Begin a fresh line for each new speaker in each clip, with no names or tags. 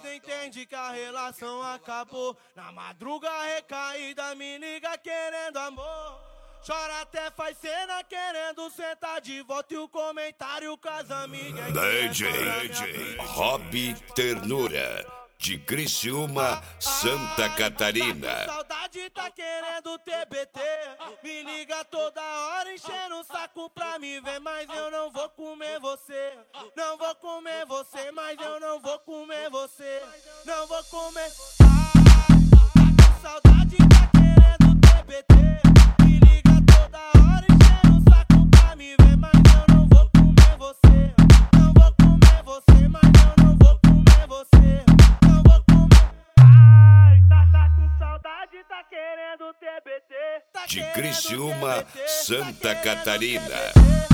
entende que a relação acabou. Na madruga recaída me liga querendo amor. Chora até faz cena querendo sentar de volta. E o comentário com as amigas
DJ Rob Ternura, de Criciúma, Santa Catarina.
Saudade tá querendo TBT. Me liga toda hora enchendo o saco pra me ver. Mas eu não vou comer você. Não vou comer você, mas eu não vou comer você. Não vou comer. Saudade tá querendo TBT. Me liga toda hora enchendo o saco pra me ver. Mas eu não vou comer você. Não vou comer você, mas eu não vou comer você. Não vou comer. Tá com saudade, tá querendo TBT.
De Criciúma, Santa Catarina.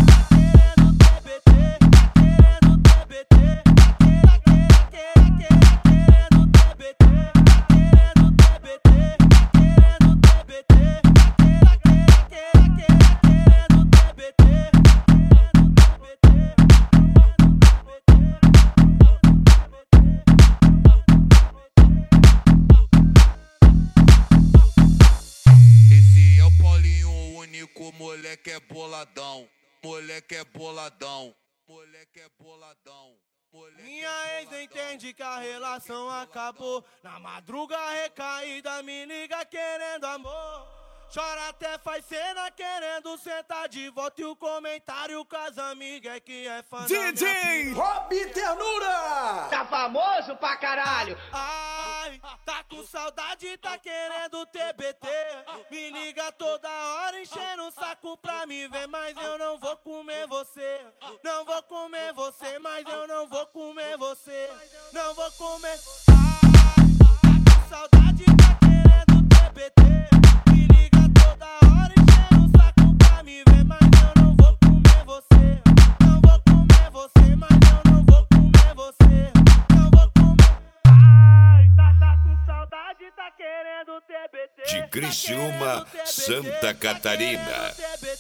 Moleque é boladão, moleque é boladão, moleque é boladão.
Minha ex não entende que a relação acabou. Na madruga recaída me liga querendo amor. Chora até faz cena querendo sentar de volta. E o comentário com as amigas que é fã
DJ Rob Ternura!
Tá famoso pra caralho!
Ai, tá com saudade, tá querendo TBT. Me liga toda hora enchendo o saco pra me ver. Mas eu não vou comer você. Não vou comer você, mas eu não vou comer você. Não vou comer. Ai, tá com saudade, tá querendo TBT. Me liga toda hora enchendo o saco pra me ver. Mas eu não vou comer você. Não vou comer você, mas eu não vou comer você. Não vou comer. Ai, tá com saudade, tá querendo TBT.
De Criciúma, Santa Catarina.